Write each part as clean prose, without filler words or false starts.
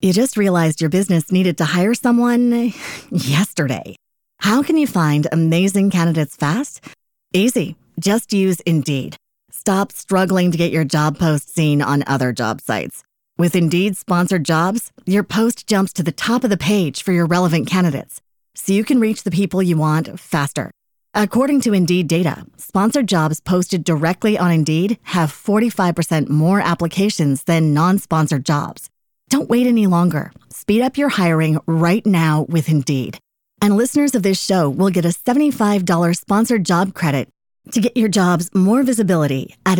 You just realized your business needed to hire someone yesterday. How can you find amazing candidates fast? Easy. Just use Indeed. Stop struggling to get your job post seen on other job sites. With Indeed sponsored jobs, your post jumps to the top of the page for your relevant candidates, so you can reach the people you want faster. According to Indeed data, sponsored jobs posted directly on Indeed have 45% more applications than non-sponsored jobs. Don't wait any longer. Speed up your hiring right now with Indeed. And listeners of this show will get a $75 sponsored job credit to get your jobs more visibility at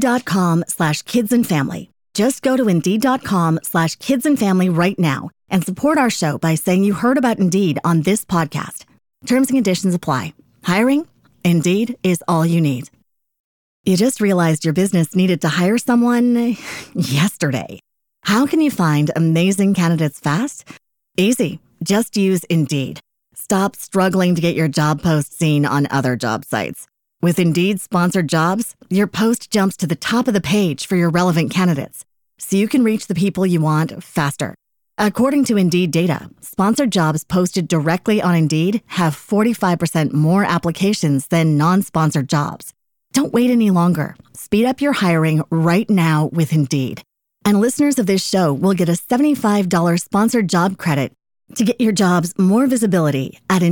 Indeed.com/kidsandfamily. Just go to Indeed.com/kidsandfamily right now and support our show by saying you heard about Indeed on this podcast. Terms and conditions apply. Hiring? Indeed is all you need. You just realized your business needed to hire someone yesterday. How can you find amazing candidates fast? Easy. Just use Indeed. Stop struggling to get your job post seen on other job sites. With Indeed sponsored jobs, your post jumps to the top of the page for your relevant candidates, so you can reach the people you want faster. According to Indeed data, sponsored jobs posted directly on Indeed have 45% more applications than non-sponsored jobs. Don't wait any longer. Speed up your hiring right now with Indeed. And listeners of this show will get a $75 sponsored job credit to get your jobs more visibility at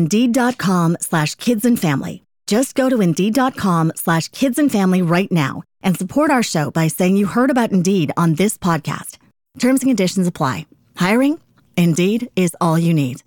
Indeed.com/kidsandfamily. Just go to Indeed.com/kidsandfamily right now and support our show by saying you heard about Indeed on this podcast. Terms and conditions apply. Hiring? Indeed is all you need.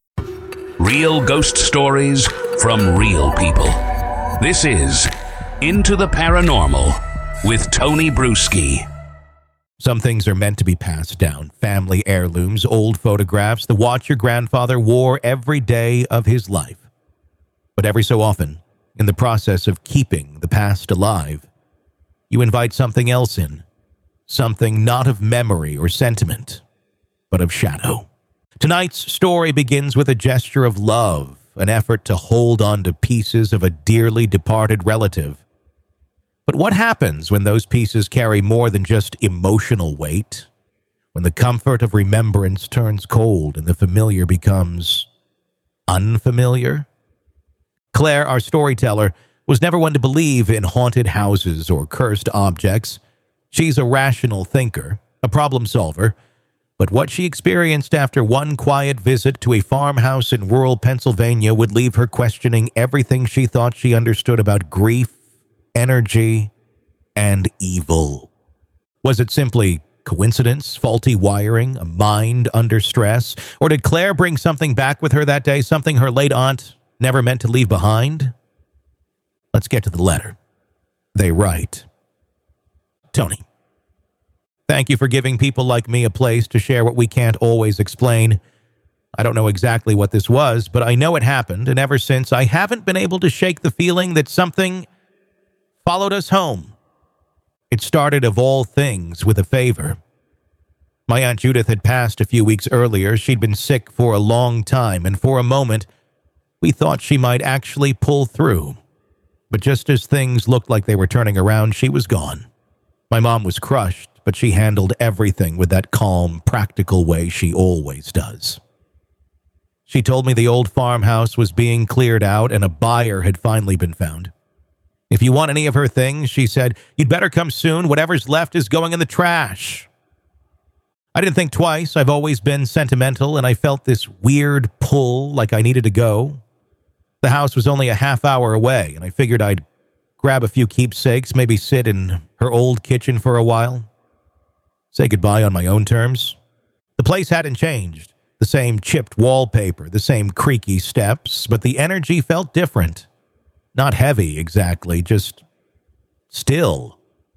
Real ghost stories from real people. This is Into the Paranormal with Tony Bruschi. Some things are meant to be passed down. Family heirlooms, old photographs, the watch your grandfather wore every day of his life. But every so often, in the process of keeping the past alive, you invite something else in. Something not of memory or sentiment, but of shadow. Tonight's story begins with a gesture of love, an effort to hold on to pieces of a dearly departed relative. But what happens when those pieces carry more than just emotional weight? When the comfort of remembrance turns cold and the familiar becomes unfamiliar? Claire, our storyteller, was never one to believe in haunted houses or cursed objects. She's a rational thinker, a problem solver, but what she experienced after one quiet visit to a farmhouse in rural Pennsylvania would leave her questioning everything she thought she understood about grief, energy, and evil. Was it simply coincidence, faulty wiring, a mind under stress? Or did Claire bring something back with her that day, something her late aunt never meant to leave behind? Let's get to the letter. They write, Tony, thank you for giving people like me a place to share what we can't always explain. I don't know exactly what this was, but I know it happened, and ever since, I haven't been able to shake the feeling that something followed us home. It started, of all things, with a favor. My Aunt Judith had passed a few weeks earlier. She'd been sick for a long time, and for a moment, we thought she might actually pull through. But just as things looked like they were turning around, she was gone. My mom was crushed, but she handled everything with that calm, practical way she always does. She told me the old farmhouse was being cleared out and a buyer had finally been found. If you want any of her things, she said, you'd better come soon. Whatever's left is going in the trash. I didn't think twice. I've always been sentimental, and I felt this weird pull like I needed to go. The house was only a half hour away, and I figured I'd grab a few keepsakes, maybe sit in her old kitchen for a while. Say goodbye on my own terms. The place hadn't changed. The same chipped wallpaper, the same creaky steps, but the energy felt different. Not heavy, exactly, just still.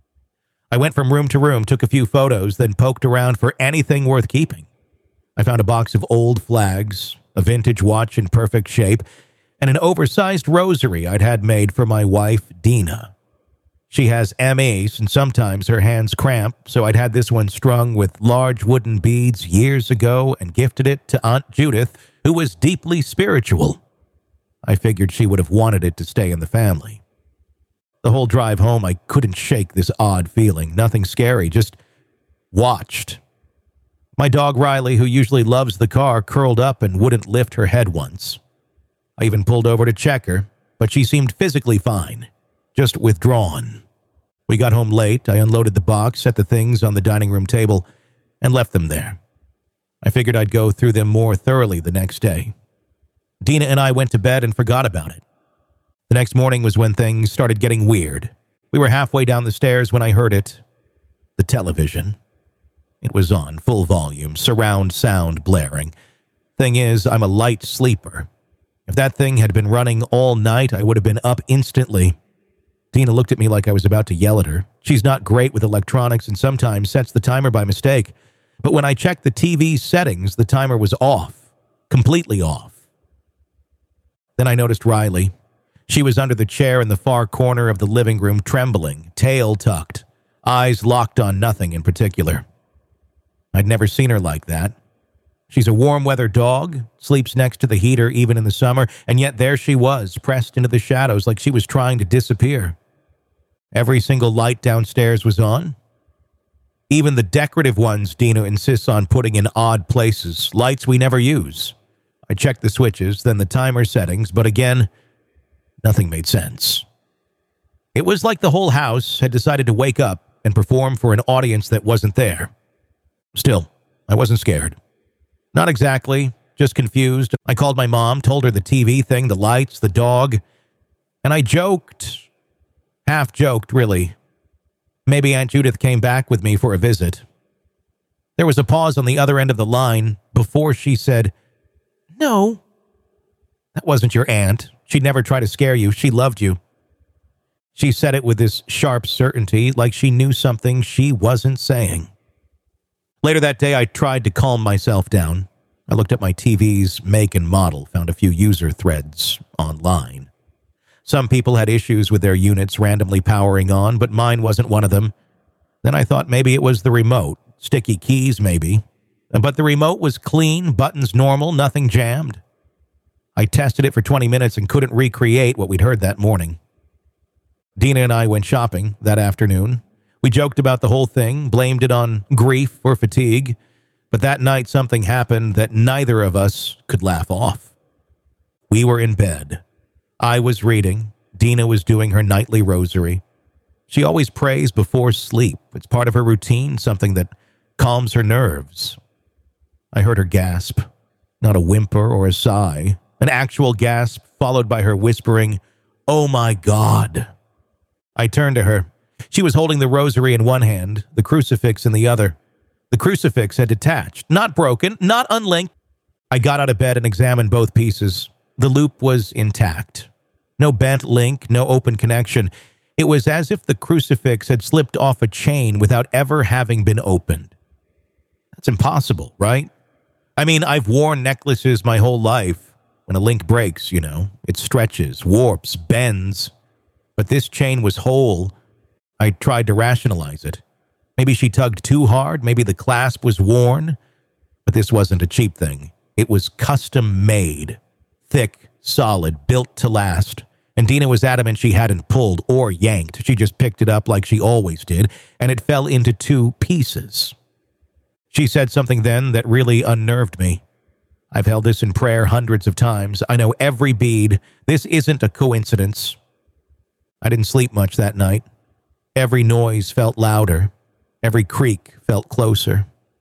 I went from room to room, took a few photos, then poked around for anything worth keeping. I found a box of old flags, a vintage watch in perfect shape, and an oversized rosary I'd had made for my wife, Dina. She has MS, and sometimes her hands cramp, so I'd had this one strung with large wooden beads years ago and gifted it to Aunt Judith, who was deeply spiritual. I figured she would have wanted it to stay in the family. The whole drive home, I couldn't shake this odd feeling. Nothing scary, just watched. My dog Riley, who usually loves the car, curled up and wouldn't lift her head once. I even pulled over to check her, but she seemed physically fine, just withdrawn. We got home late. I unloaded the box, set the things on the dining room table, and left them there. I figured I'd go through them more thoroughly the next day. Dina and I went to bed and forgot about it. The next morning was when things started getting weird. We were halfway down the stairs when I heard it. The television. It was on, full volume, surround sound blaring. Thing is, I'm a light sleeper. If that thing had been running all night, I would have been up instantly. Dina looked at me like I was about to yell at her. She's not great with electronics and sometimes sets the timer by mistake. But when I checked the TV settings, the timer was off. Completely off. Then I noticed Riley. She was under the chair in the far corner of the living room, trembling, tail tucked, eyes locked on nothing in particular. I'd never seen her like that. She's a warm-weather dog, sleeps next to the heater even in the summer, and yet there she was, pressed into the shadows like she was trying to disappear. Every single light downstairs was on. Even the decorative ones Dina insists on putting in odd places, lights we never use. I checked the switches, then the timer settings, but again, nothing made sense. It was like the whole house had decided to wake up and perform for an audience that wasn't there. Still, I wasn't scared. Not exactly, just confused. I called my mom, told her the TV thing, the lights, the dog, and I joked, half-joked, really. Maybe Aunt Judith came back with me for a visit. There was a pause on the other end of the line before she said, "No, that wasn't your aunt. She'd never try to scare you. She loved you." She said it with this sharp certainty, like she knew something she wasn't saying. Later that day, I tried to calm myself down. I looked at my TV's make and model, found a few user threads online. Some people had issues with their units randomly powering on, but mine wasn't one of them. Then I thought maybe it was the remote, sticky keys maybe. But the remote was clean, buttons normal, nothing jammed. I tested it for 20 minutes and couldn't recreate what we'd heard that morning. Dina and I went shopping that afternoon. We joked about the whole thing, blamed it on grief or fatigue, but that night something happened that neither of us could laugh off. We were in bed. I was reading. Dina was doing her nightly rosary. She always prays before sleep. It's part of her routine, something that calms her nerves. I heard her gasp, not a whimper or a sigh, an actual gasp followed by her whispering, "Oh my God." I turned to her. She was holding the rosary in one hand, the crucifix in the other. The crucifix had detached, not broken, not unlinked. I got out of bed and examined both pieces. The loop was intact. No bent link, no open connection. It was as if the crucifix had slipped off a chain without ever having been opened. That's impossible, right? I mean, I've worn necklaces my whole life. When a link breaks, it stretches, warps, bends. But this chain was whole. I tried to rationalize it. Maybe she tugged too hard. Maybe the clasp was worn. But this wasn't a cheap thing. It was custom made. Thick, solid, built to last. And Dina was adamant she hadn't pulled or yanked. She just picked it up like she always did, and it fell into 2 pieces. She said something then that really unnerved me. I've held this in prayer hundreds of times. I know every bead. This isn't a coincidence. I didn't sleep much that night. Every noise felt louder. Every creak felt closer.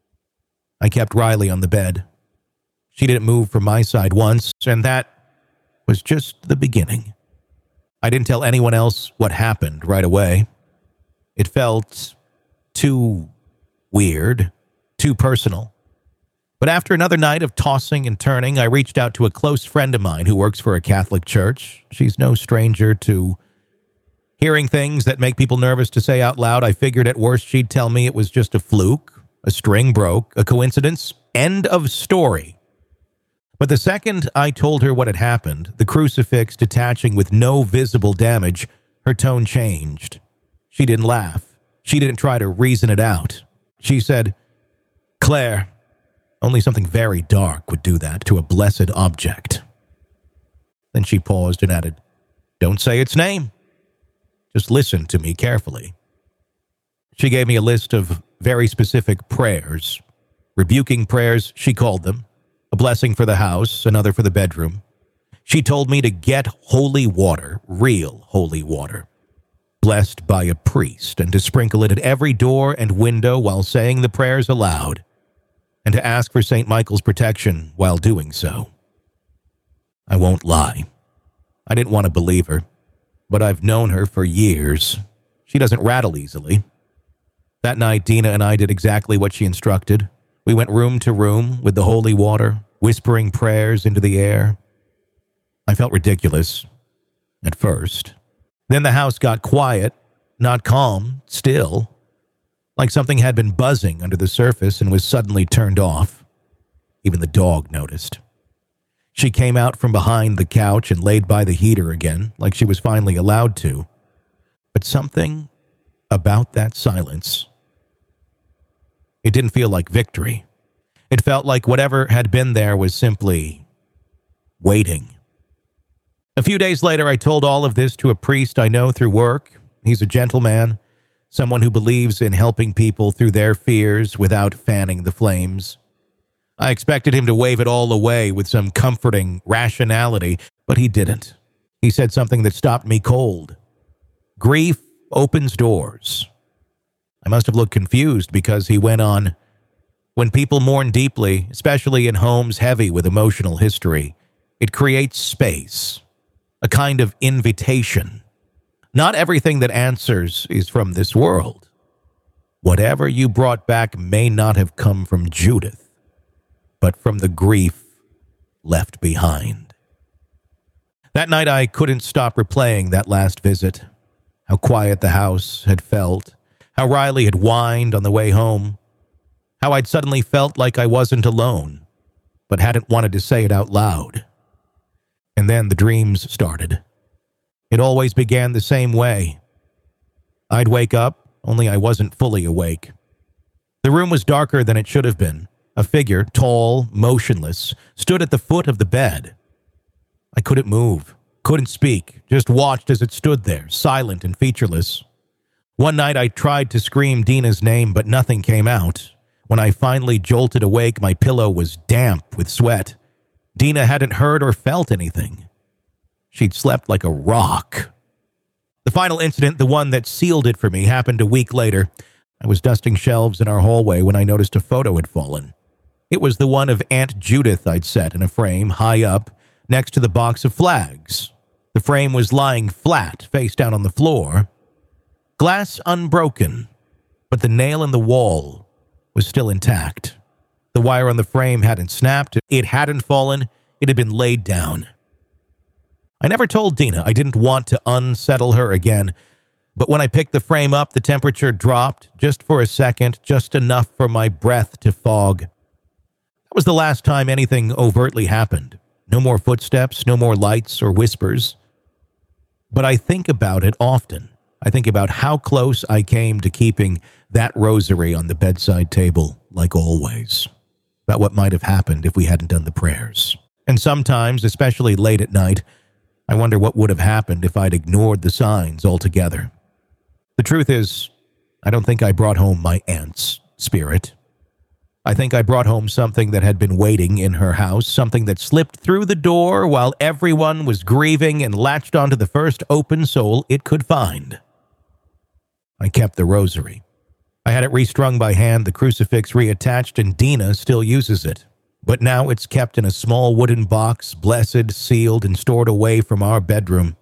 I kept Riley on the bed. She didn't move from my side once, and that was just the beginning. I didn't tell anyone else what happened right away. It felt too weird, too personal. But after another night of tossing and turning, I reached out to a close friend of mine who works for a Catholic church. She's no stranger to hearing things that make people nervous to say out loud. I figured at worst she'd tell me it was just a fluke, a string broke, a coincidence, end of story. But the second I told her what had happened, the crucifix detaching with no visible damage, her tone changed. She didn't laugh. She didn't try to reason it out. She said, "Claire, only something very dark would do that to a blessed object." Then she paused and added, "Don't say its name. Just listen to me carefully." She gave me a list of very specific prayers. Rebuking prayers, she called them. A blessing for the house, another for the bedroom. She told me to get holy water, real holy water, blessed by a priest, and to sprinkle it at every door and window while saying the prayers aloud, and to ask for St. Michael's protection while doing so. I won't lie. I didn't want to believe her, but I've known her for years. She doesn't rattle easily. That night, Dina and I did exactly what she instructed. We went room to room with the holy water, whispering prayers into the air. I felt ridiculous at first. Then the house got quiet, not calm, still, like something had been buzzing under the surface and was suddenly turned off. Even the dog noticed. She came out from behind the couch and laid by the heater again, like she was finally allowed to. But something about that silence. It didn't feel like victory. It felt like whatever had been there was simply waiting. A few days later, I told all of this to a priest I know through work. He's a gentleman, someone who believes in helping people through their fears without fanning the flames. I expected him to wave it all away with some comforting rationality, but he didn't. He said something that stopped me cold. Grief opens doors. I must have looked confused because he went on, when people mourn deeply, especially in homes heavy with emotional history, it creates space, a kind of invitation. Not everything that answers is from this world. Whatever you brought back may not have come from Judith, but from the grief left behind. That night I couldn't stop replaying that last visit. How quiet the house had felt. How Riley had whined on the way home. How I'd suddenly felt like I wasn't alone, but hadn't wanted to say it out loud. And then the dreams started. It always began the same way. I'd wake up, only I wasn't fully awake. The room was darker than it should have been. A figure, tall, motionless, stood at the foot of the bed. I couldn't move, couldn't speak, just watched as it stood there, silent and featureless. One night I tried to scream Dina's name, but nothing came out. When I finally jolted awake, my pillow was damp with sweat. Dina hadn't heard or felt anything. She'd slept like a rock. The final incident, the one that sealed it for me, happened a week later. I was dusting shelves in our hallway when I noticed a photo had fallen. It was the one of Aunt Judith I'd set in a frame high up next to the box of flags. The frame was lying flat, face down on the floor. Glass unbroken, but the nail in the wall was still intact. The wire on the frame hadn't snapped, it hadn't fallen, it had been laid down. I never told Dina I didn't want to unsettle her again, but when I picked the frame up, the temperature dropped just for a second, just enough for my breath to fog. That was the last time anything overtly happened. No more footsteps, no more lights or whispers. But I think about it often. I think about how close I came to keeping that rosary on the bedside table, like always. About what might have happened if we hadn't done the prayers. And sometimes, especially late at night, I wonder what would have happened if I'd ignored the signs altogether. The truth is, I don't think I brought home my aunt's spirit. I think I brought home something that had been waiting in her house, something that slipped through the door while everyone was grieving and latched onto the first open soul it could find. I kept the rosary. I had it restrung by hand, the crucifix reattached, and Dina still uses it. But now it's kept in a small wooden box, blessed, sealed, and stored away from our bedroom.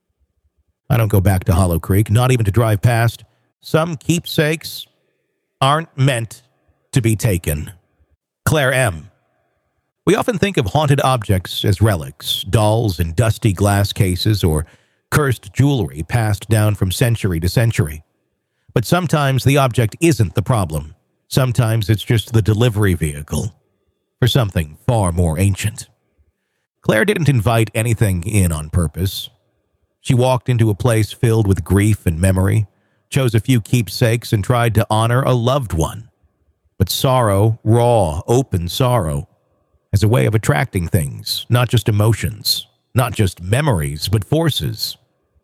I don't go back to Hollow Creek, not even to drive past. Some keepsakes aren't meant to be taken. Claire M. We often think of haunted objects as relics, dolls in dusty glass cases, or cursed jewelry passed down from century to century. But sometimes the object isn't the problem. Sometimes it's just the delivery vehicle for something far more ancient. Claire didn't invite anything in on purpose. She walked into a place filled with grief and memory, chose a few keepsakes, and tried to honor a loved one. But sorrow, raw, open sorrow, as a way of attracting things, not just emotions, not just memories, but forces.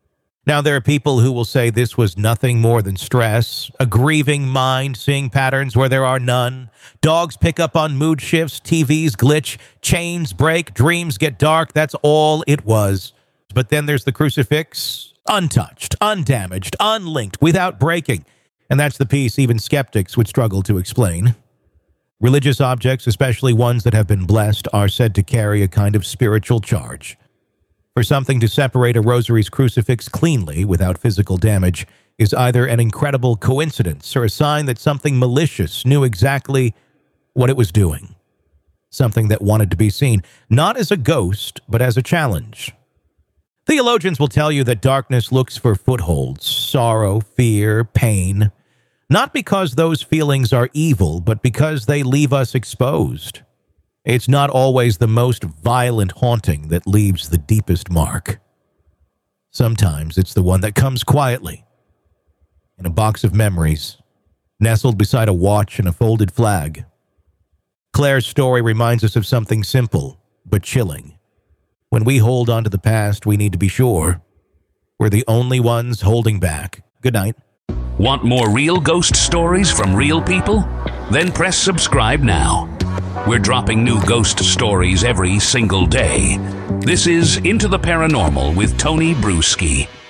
Now, there are people who will say this was nothing more than stress, a grieving mind seeing patterns where there are none. Dogs pick up on mood shifts, TVs glitch, chains break, dreams get dark. That's all it was. But then there's the crucifix, untouched, undamaged, unlinked, without breaking. And that's the piece even skeptics would struggle to explain. Religious objects, especially ones that have been blessed, are said to carry a kind of spiritual charge. For something to separate a rosary's crucifix cleanly without physical damage is either an incredible coincidence or a sign that something malicious knew exactly what it was doing. Something that wanted to be seen, not as a ghost, but as a challenge. Theologians will tell you that darkness looks for footholds, sorrow, fear, pain, not because those feelings are evil, but because they leave us exposed. It's not always the most violent haunting that leaves the deepest mark. Sometimes it's the one that comes quietly, in a box of memories, nestled beside a watch and a folded flag. Claire's story reminds us of something simple, but chilling. When we hold on to the past, we need to be sure we're the only ones holding back. Good night. Want more real ghost stories from real people? Then press subscribe now. We're dropping new ghost stories every single day. This is Into the Paranormal with Tony Bruschi.